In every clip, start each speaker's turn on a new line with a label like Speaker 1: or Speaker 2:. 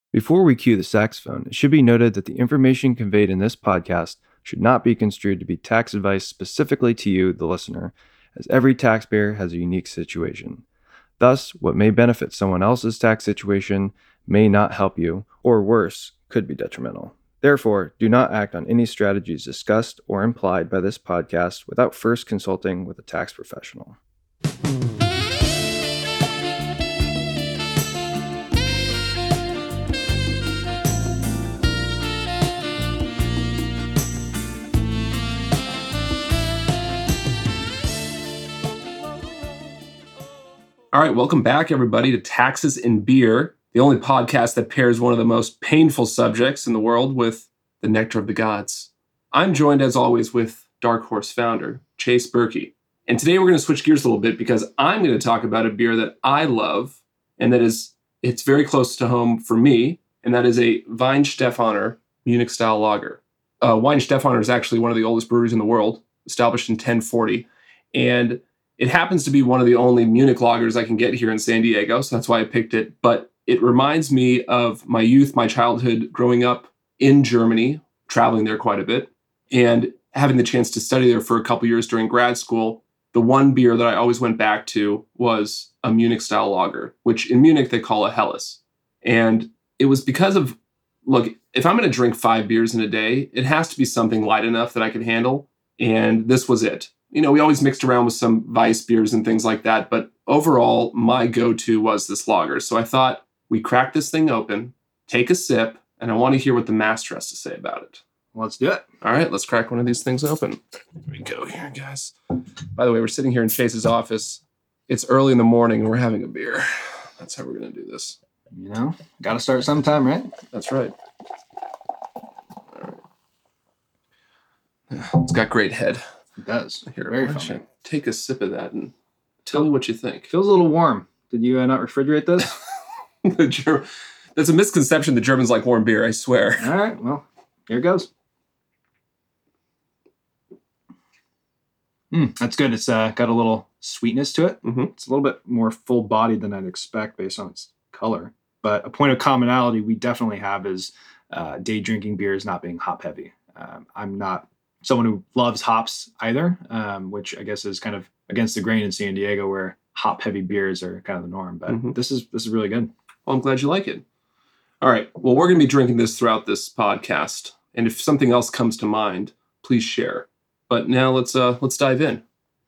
Speaker 1: Before we cue the saxophone, it should be noted that the information conveyed in this podcast should not be construed to be tax advice specifically to you, the listener, as every taxpayer has a unique situation. Thus, what may benefit someone else's tax situation may not help you, or worse, could be detrimental. Therefore, do not act on any strategies discussed or implied by this podcast without first consulting with a tax professional.
Speaker 2: All right, welcome back, everybody, to Taxes and Beer, the only podcast that pairs one of the most painful subjects in the world with the nectar of the gods. I'm joined, as always, with Dark Horse founder, Chase Berkey. And today we're going to switch gears a little bit because I'm going to talk about a beer that I love, and it's very close to home for me, and that is a Weihenstephaner Munich-style lager. Weihenstephaner is actually one of the oldest breweries in the world, established in 1040, and it happens to be one of the only Munich lagers I can get here in San Diego, so that's why I picked it. But it reminds me of my youth, my childhood, growing up in Germany, traveling there quite a bit, and having the chance to study there for a couple years during grad school. The one beer that I always went back to was a Munich-style lager, which in Munich they call a Helles. And it was because of, look, if I'm going to drink 5 beers in a day, it has to be something light enough that I can handle, and this was it. You know, we always mixed around with some Weiss beers and things like that, but overall, my go-to was this lager. So I thought we crack this thing open, take a sip, and I want to hear what the master has to say about it.
Speaker 3: Let's do it.
Speaker 2: All right, let's crack one of these things open. Here we go here, guys. By the way, we're sitting here in Chase's office. It's early in the morning, and we're having a beer. That's how we're going to do this.
Speaker 3: You know, got to start sometime, right?
Speaker 2: That's right. All right. It's got great head.
Speaker 3: It does.
Speaker 2: Here,
Speaker 3: very
Speaker 2: why don't
Speaker 3: fun.
Speaker 2: you take a sip of that and tell me what you think.
Speaker 3: Feels a little warm. Did you not refrigerate this?
Speaker 2: That's a misconception. The Germans like warm beer, I swear.
Speaker 3: All right, well, here it goes. That's good. It's got a little sweetness to it.
Speaker 2: Mm-hmm.
Speaker 3: It's a little bit more full-bodied than I'd expect based on its color. But a point of commonality we definitely have is day drinking beers not being hop-heavy. I'm not someone who loves hops either, which I guess is kind of against the grain in San Diego where hop-heavy beers are kind of the norm. But this is really good.
Speaker 2: Well, I'm glad you like it. All right. Well, we're going to be drinking this throughout this podcast. And if something else comes to mind, please share. But now let's dive in.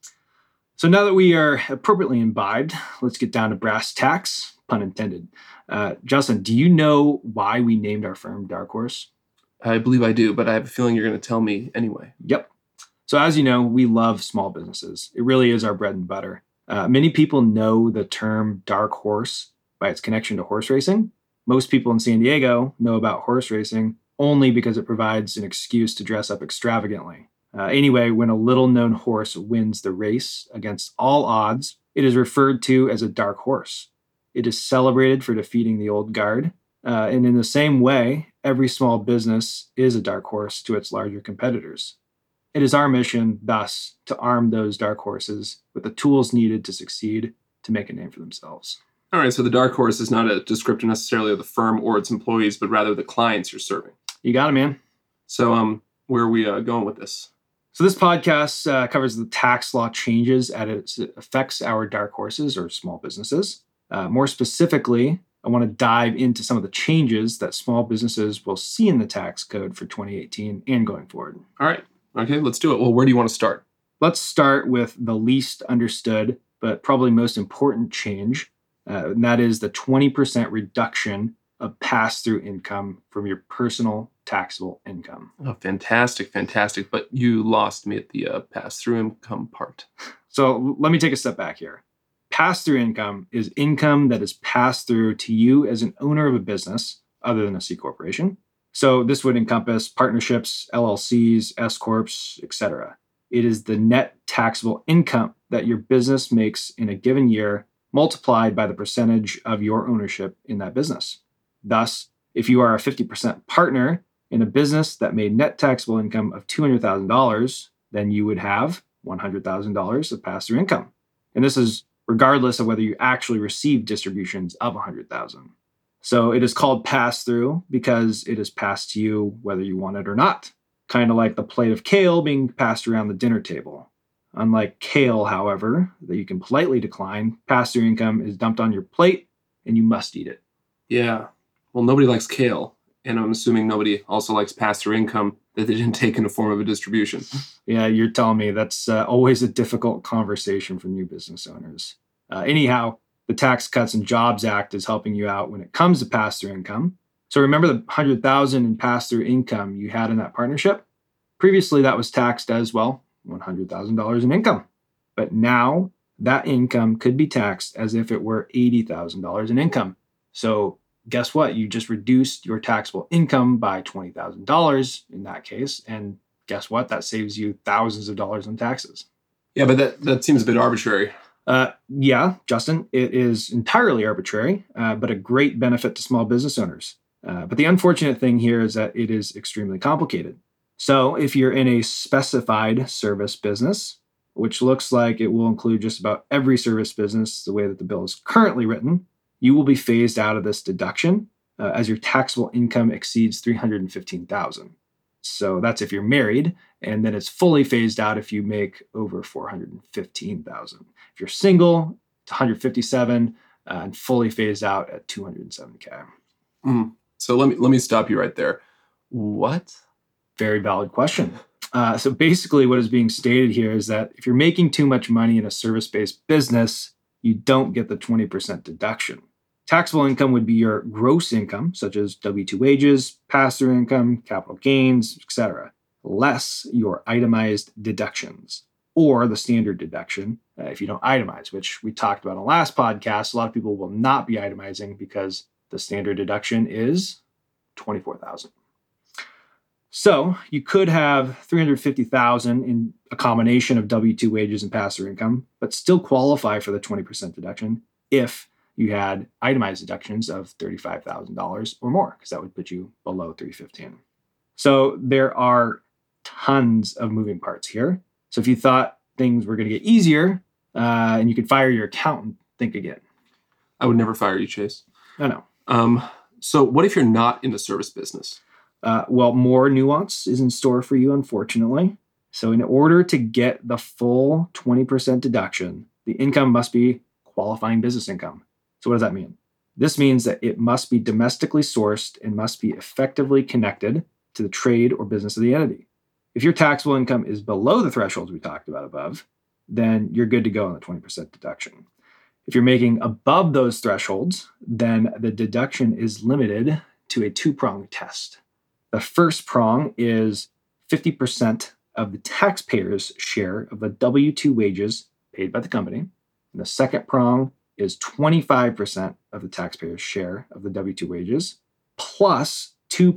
Speaker 3: So now that we are appropriately imbibed, let's get down to brass tacks, pun intended. Justin, do you know why we named our firm Dark Horse?
Speaker 2: I believe I do, but I have a feeling you're going to tell me anyway.
Speaker 3: Yep. So as you know, we love small businesses. It really is our bread and butter. Many people know the term dark horse by its connection to horse racing. Most people in San Diego know about horse racing only because it provides an excuse to dress up extravagantly. Anyway, when a little-known horse wins the race against all odds, it is referred to as a dark horse. It is celebrated for defeating the old guard. And in the same way, every small business is a dark horse to its larger competitors. It is our mission, thus, to arm those dark horses with the tools needed to succeed, to make a name for themselves.
Speaker 2: All right, so the dark horse is not a descriptor necessarily of the firm or its employees, but rather the clients you're serving.
Speaker 3: You got it, man.
Speaker 2: So where are we going with this?
Speaker 3: So this podcast covers the tax law changes as it affects our dark horses or small businesses. More specifically, I want to dive into some of the changes that small businesses will see in the tax code for 2018 and going forward.
Speaker 2: All right. Okay, let's do it. Well, where do you want to start?
Speaker 3: Let's start with the least understood, but probably most important change, and that is the 20% reduction of pass-through income from your personal taxable income.
Speaker 2: Oh, fantastic. But you lost me at the pass-through income part.
Speaker 3: So let me take a step back here. Pass-through income is income that is passed through to you as an owner of a business other than a C corporation. So this would encompass partnerships, LLCs, S corps, etc. It is the net taxable income that your business makes in a given year multiplied by the percentage of your ownership in that business. Thus, if you are a 50% partner in a business that made net taxable income of $200,000, then you would have $100,000 of pass-through income. And this is regardless of whether you actually receive distributions of $100,000. So it is called pass-through because it is passed to you whether you want it or not. Kind of like the plate of kale being passed around the dinner table. Unlike kale, however, that you can politely decline, pass-through income is dumped on your plate and you must eat it.
Speaker 2: Yeah. Well, nobody likes kale. And I'm assuming nobody also likes pass-through income that they didn't take in the form of a distribution.
Speaker 3: Yeah, you're telling me that's always a difficult conversation for new business owners. Anyhow, the Tax Cuts and Jobs Act is helping you out when it comes to pass-through income. So remember the $100,000 in pass-through income you had in that partnership? Previously, that was taxed as well, $100,000 in income. But now that income could be taxed as if it were $80,000 in income. So guess what? You just reduced your taxable income by $20,000 in that case. And guess what? That saves you thousands of dollars in taxes.
Speaker 2: Yeah, but that seems a bit arbitrary.
Speaker 3: Yeah, Justin, it is entirely arbitrary, but a great benefit to small business owners. But the unfortunate thing here is that it is extremely complicated. So if you're in a specified service business, which looks like it will include just about every service business the way that the bill is currently written, you will be phased out of this deduction as your taxable income exceeds $315,000. So that's if you're married, and then it's fully phased out if you make over $415,000. If you're single, it's $157,000 and fully phased out at $207,000.
Speaker 2: So let me stop you right there. What?
Speaker 3: Very valid question. So basically what is being stated here is that if you're making too much money in a service-based business, you don't get the 20% deduction. Taxable income would be your gross income, such as W-2 wages, pass-through income, capital gains, etc., less your itemized deductions, or the standard deduction if you don't itemize, which we talked about on the last podcast. A lot of people will not be itemizing because the standard deduction is $24,000. So you could have $350,000 in a combination of W-2 wages and pass-through income, but still qualify for the 20% deduction if you had itemized deductions of $35,000 or more, because that would put you below $315,000. So there are tons of moving parts here. So if you thought things were going to get easier and you could fire your accountant, think again.
Speaker 2: I would never fire you, Chase.
Speaker 3: I know.
Speaker 2: So what if you're not in the service business?
Speaker 3: Well, more nuance is in store for you, unfortunately. So in order to get the full 20% deduction, the income must be qualifying business income. So what does that mean? This means that it must be domestically sourced and must be effectively connected to the trade or business of the entity. If your taxable income is below the thresholds we talked about above, then you're good to go on the 20% deduction. If you're making above those thresholds, then the deduction is limited to a two-pronged test. The first prong is 50% of the taxpayer's share of the W-2 wages paid by the company. And the second prong is 25% of the taxpayer's share of the W-2 wages, plus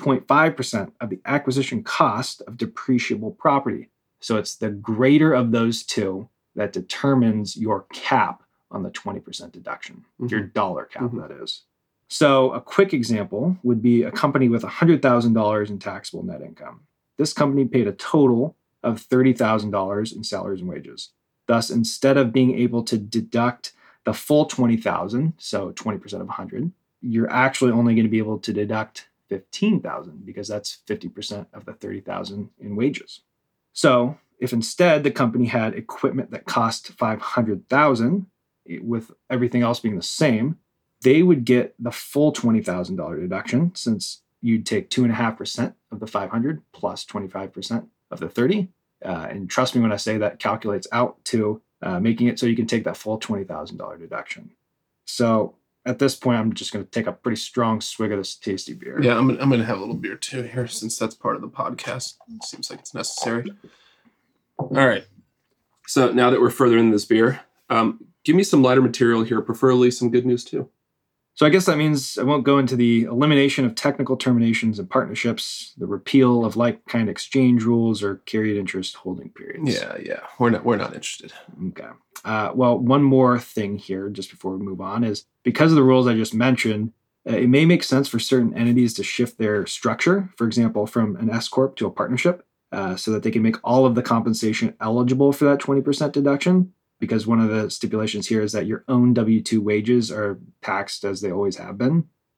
Speaker 3: 2.5% of the acquisition cost of depreciable property. So it's the greater of those two that determines your cap on the 20% deduction, your dollar cap, that is. So a quick example would be a company with $100,000 in taxable net income. This company paid a total of $30,000 in salaries and wages. Thus, instead of being able to deduct the full $20,000, so 20% of 100, you're actually only going to be able to deduct $15,000 because that's 50% of the $30,000 in wages. So if instead the company had equipment that cost $500,000, with everything else being the same, they would get the full $20,000 deduction since you'd take 2.5% of the 500 plus 25% of the 30. And trust me when I say that calculates out to making it so you can take that full $20,000 deduction. So at this point, I'm just going to take a pretty strong swig of this tasty beer.
Speaker 2: Yeah, I'm going to have a little beer too here since that's part of the podcast. It seems like it's necessary. All right. So now that we're further in this beer, give me some lighter material here, preferably some good news too.
Speaker 3: So I guess that means I won't go into the elimination of technical terminations and partnerships, the repeal of like-kind exchange rules, or carried interest holding periods.
Speaker 2: Yeah. We're not interested.
Speaker 3: Okay. Well, one more thing here, just before we move on, is because of the rules I just mentioned, it may make sense for certain entities to shift their structure, for example, from an S Corp to a partnership, so that they can make all of the compensation eligible for that 20% deduction. Because one of the stipulations here is that your own W-2 wages are taxed as they always have been.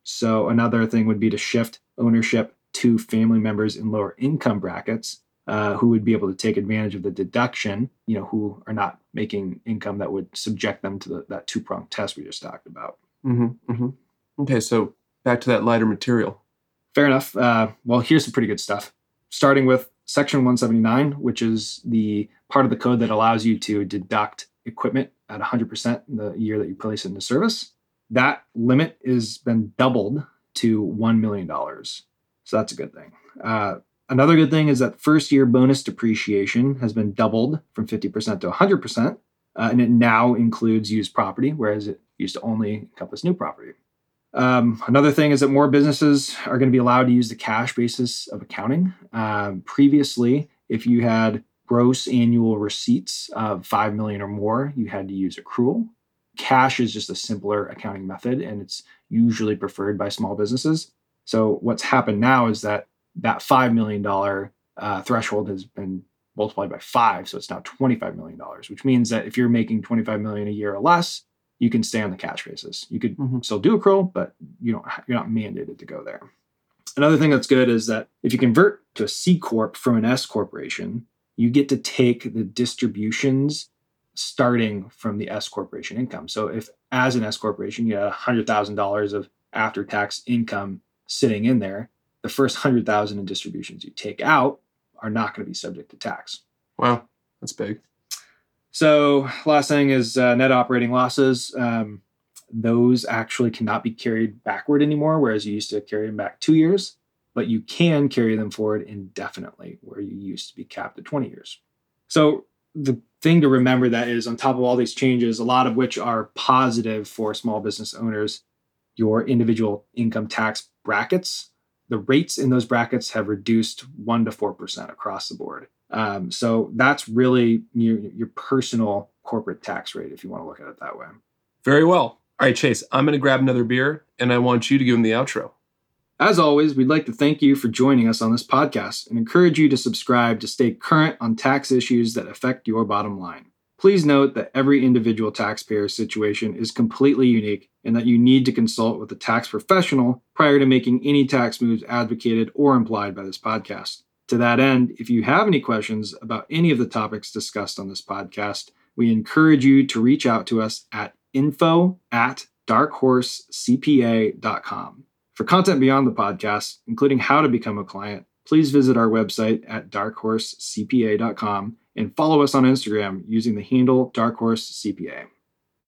Speaker 3: So another thing would be to shift ownership to family members in lower income brackets who would be able to take advantage of the deduction, who are not making income that would subject them to that two-pronged test we just talked about.
Speaker 2: Okay, so back to that lighter material.
Speaker 3: Fair enough. Well, here's some pretty good stuff. Starting with Section 179, which is the part of the code that allows you to deduct equipment at 100% in the year that you place it into service. That limit has been doubled to $1 million. So that's a good thing. Another good thing is that first year bonus depreciation has been doubled from 50% to 100%, and it now includes used property, whereas it used to only encompass new property. Another thing is that more businesses are going to be allowed to use the cash basis of accounting. Previously, if you had gross annual receipts of $5 million or more, you had to use accrual. Cash is just a simpler accounting method, and it's usually preferred by small businesses. So what's happened now is that $5 million threshold has been multiplied by 5, so it's now $25 million, which means that if you're making $25 million a year or less, you can stay on the cash basis. You could still do accrual, but you're not mandated to go there. Another thing that's good is that if you convert to a C Corp from an S Corporation, you get to take the distributions starting from the S Corporation income. So if as an S Corporation, you had $100,000 of after-tax income sitting in there, the first $100,000 in distributions you take out are not going to be subject to tax.
Speaker 2: Wow, that's big.
Speaker 3: So last thing is net operating losses. Those actually cannot be carried backward anymore, whereas you used to carry them back 2 years, but you can carry them forward indefinitely, where you used to be capped at 20 years. So the thing to remember that is on top of all these changes, a lot of which are positive for small business owners, your individual income tax brackets, the rates in those brackets have reduced 1% to 4% across the board. So that's really your personal corporate tax rate, if you want to look at it that way.
Speaker 2: Very well. All right, Chase, I'm going to grab another beer, and I want you to give him the outro.
Speaker 3: As always, we'd like to thank you for joining us on this podcast and encourage you to subscribe to stay current on tax issues that affect your bottom line. Please note that every individual taxpayer situation is completely unique and that you need to consult with a tax professional prior to making any tax moves advocated or implied by this podcast. To that end, if you have any questions about any of the topics discussed on this podcast, we encourage you to reach out to us at info@darkhorsecpa.com. For content beyond the podcast, including how to become a client, please visit our website at darkhorsecpa.com and follow us on Instagram using the handle darkhorsecpa.